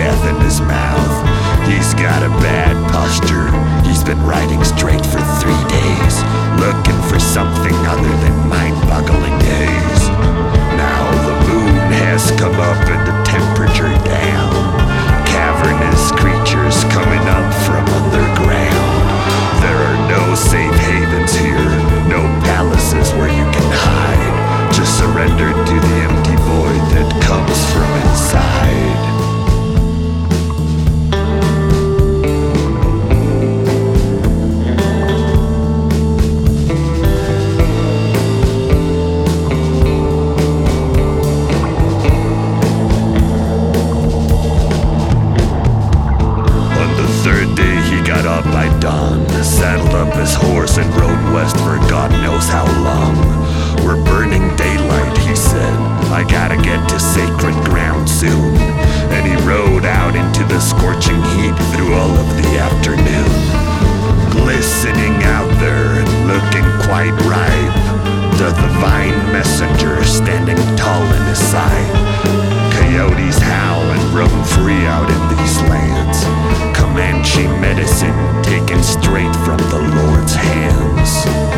death in his mouth. He's got a bad posture. He's been riding straight for 3 days, looking for something other than mind-boggling days. Now the moon has come up and the temperature down. Cavernous creatures coming up from underground. There are no safe havens here, no palaces where you can hide. Just surrender to the empty void that comes from inside. By dawn, saddled up his horse and rode west for God knows how long. We're burning daylight, he said. I gotta get to sacred ground soon. And he rode out into the scorching heat through all of the afternoon. Glistening out there and looking quite ripe. The divine messenger standing tall in his side. Coyotes howl and roam free out in these lands. Comanche medicine taken straight from the Lord's hands.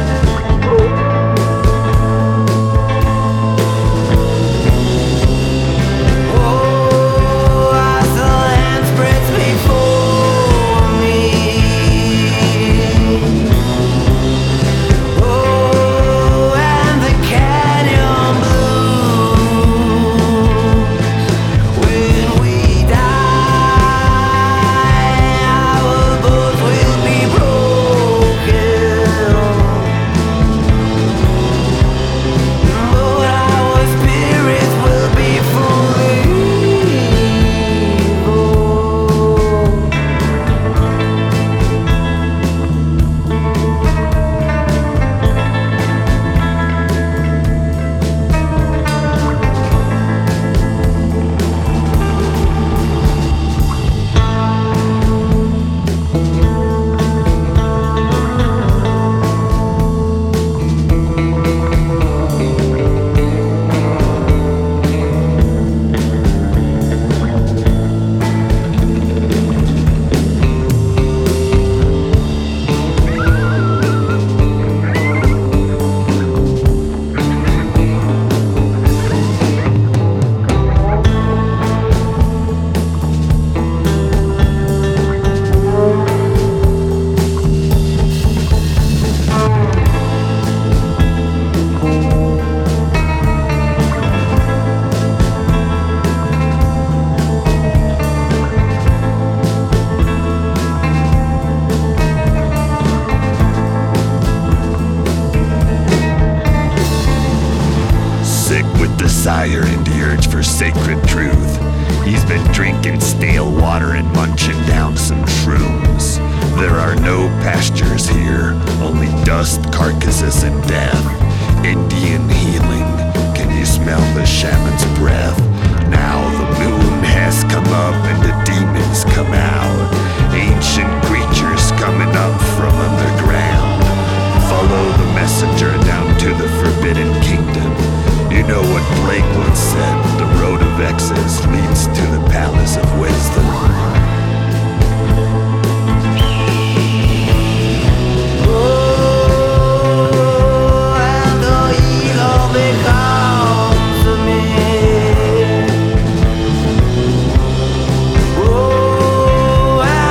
Desire and the urge for sacred truth. He's been drinking stale water and munching down some shrooms. There are no pastures here, only dust, carcasses, and death. Indian healing, can you smell the shaman's breath? Now the moon has come up and the demons come out. Ancient creatures coming up from underground. Follow the messenger down to the Forbidden Kingdom. You know what Blake once said, the road of excess leads to the palace of wisdom.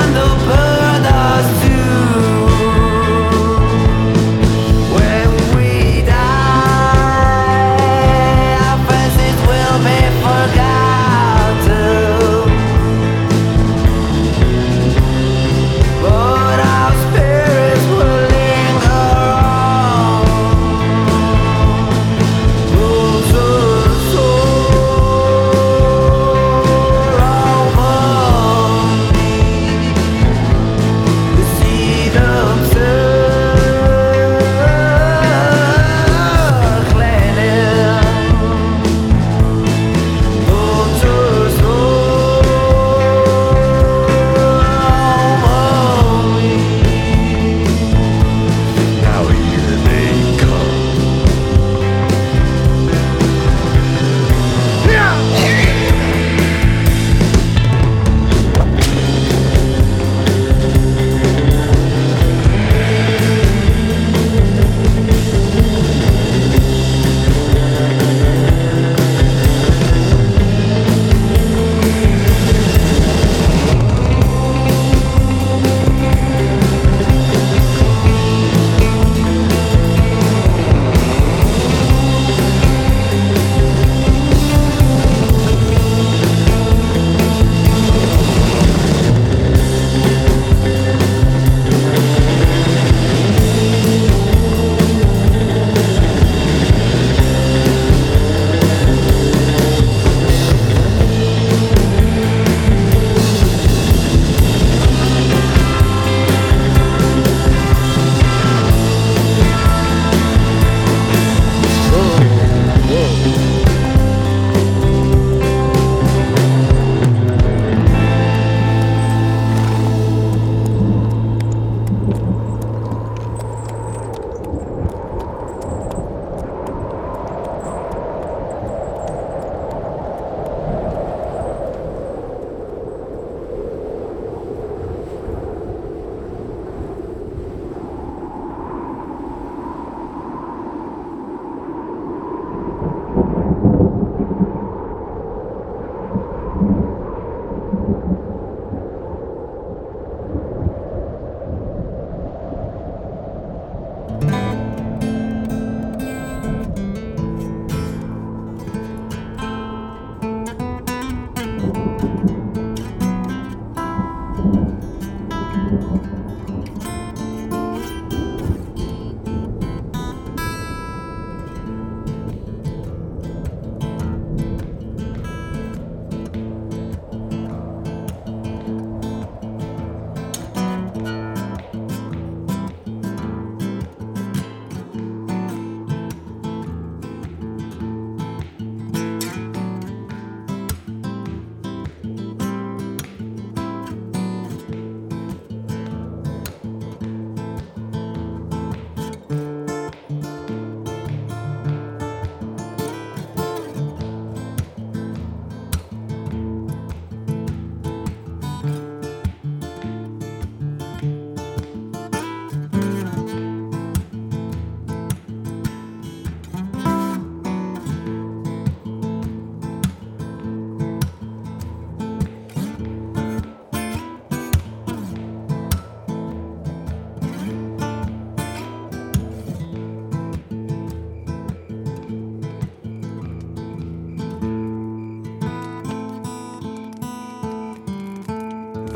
When we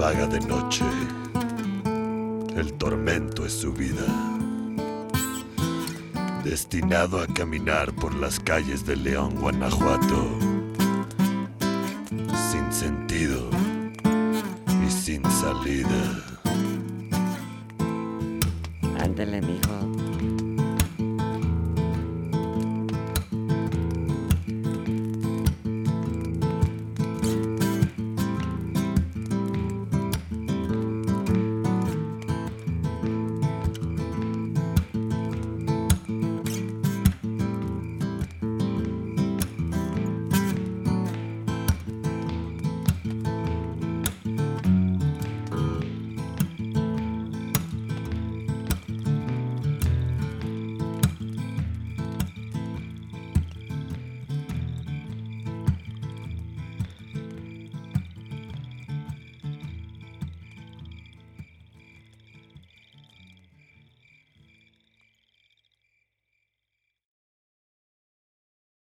vaga de noche. El tormento es su vida. Destinado a caminar por las calles de León, Guanajuato, sin sentido y sin salida. Ándele, mijo.